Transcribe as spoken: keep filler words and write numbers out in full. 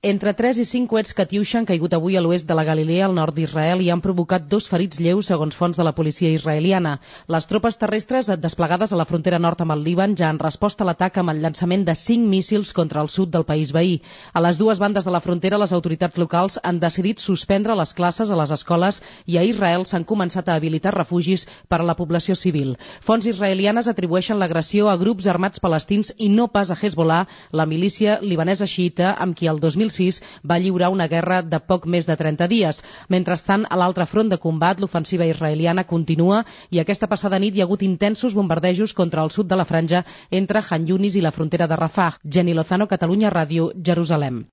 Entre tres i cinc coets Katiusha han caigut avui a l'oest de la Galilea, al nord d'Israel, i han provocat dos ferits lleus, segons fonts de la policia israeliana. Les tropes terrestres desplegades a la frontera nord amb el Líban ja han respost a l'atac amb el llançament de cinc míssils contra el sud del país veí. A les dues bandes de la frontera, les autoritats locals han decidit suspendre les classes a les escoles i a Israel s'han començat a habilitar refugis per a la població civil. Fonts israelianes atribueixen l'agressió a grups armats palestins i no pas a Hezbollah, la milícia libanesa xiita amb qui el dos mil sis va lliurar una guerra de poc més de trenta dies. Mentrestant, a l'altre front de combat, l'ofensiva israeliana continua i aquesta passada nit hi ha hagut intensos bombardejos contra el sud de la franja entre Han Yunis i la frontera de Rafah. Jenny Lozano, Catalunya Ràdio, Jerusalem.